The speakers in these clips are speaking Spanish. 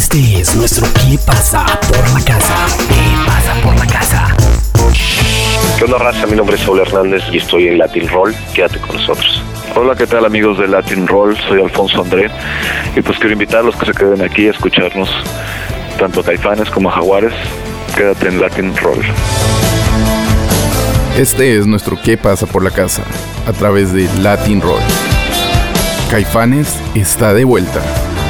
Este es nuestro ¿Qué pasa por la casa? ¿Qué pasa por la casa? ¿Qué onda, raza? Mi nombre es Saúl Hernández y estoy en Latin Roll. Quédate con nosotros. Hola, ¿qué tal, amigos de Latin Roll? Soy Alfonso André y pues quiero invitarlos que se queden aquí a escucharnos tanto a Caifanes como a Jaguares. Quédate en Latin Roll. Este es nuestro ¿Qué pasa por la casa? A través de Latin Roll. Caifanes está de vuelta.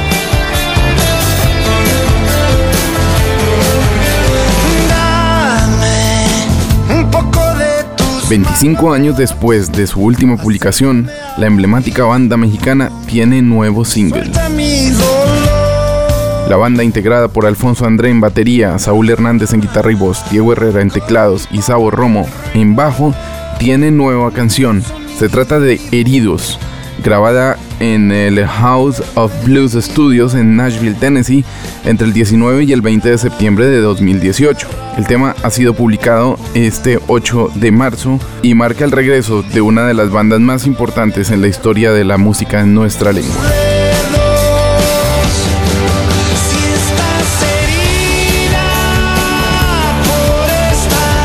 Dame un poco de tus 25 años después de su última publicación, la emblemática banda mexicana tiene nuevo single. de mi dolor. La banda, integrada por Alfonso André en batería, Saúl Hernández en guitarra y voz, Diego Herrera en teclados y Sabo Romo en bajo, tiene nueva canción. Se trata de Heridos, grabada en el House of Blues Studios en Nashville, Tennessee, entre el 19 y el 20 de septiembre de 2018. El tema ha sido publicado este 8 de marzo y marca el regreso de una de las bandas más importantes en la historia de la música en nuestra lengua. Si estás herida por esta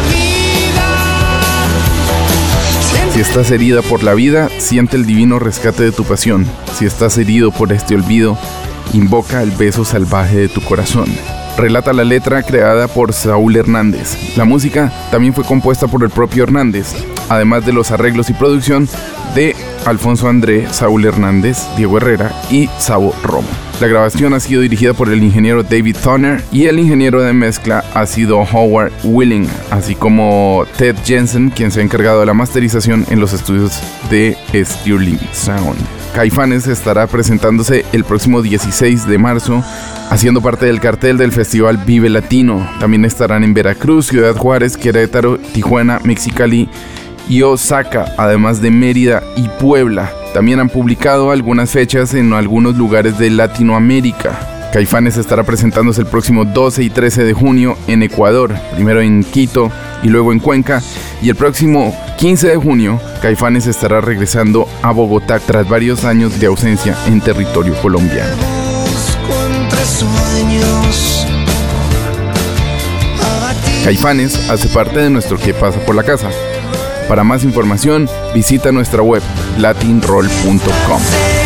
vida, Si estás herida por la vida, siente el divino rescate de tu pasión. Si estás herido por este olvido, invoca el beso salvaje de tu corazón. Relata la letra, creada por Saúl Hernández. La música también fue compuesta por el propio Hernández, además de los arreglos y producción de Alfonso André, Saúl Hernández, Diego Herrera y Sabo Romo. La grabación ha sido dirigida por el ingeniero David Thoner y el ingeniero de mezcla ha sido Howard Willing, así como Ted Jensen, quien se ha encargado de la masterización en los estudios de Sterling Sound. Caifanes estará presentándose el próximo 16 de marzo, haciendo parte del cartel del festival Vive Latino. También estarán en Veracruz, Ciudad Juárez, Querétaro, Tijuana, Mexicali y Osaka, además de Mérida y Puebla. También han publicado algunas fechas en algunos lugares de Latinoamérica. Caifanes estará presentándose el próximo 12 y 13 de junio en Ecuador, primero en Quito y luego en Cuenca, y el próximo 15 de junio Caifanes estará regresando a Bogotá tras varios años de ausencia en territorio colombiano. busco entre sueños. Abatido. Caifanes hace parte de nuestro ¿Qué pasa por la casa? Para más información, visita nuestra web latinroll.com.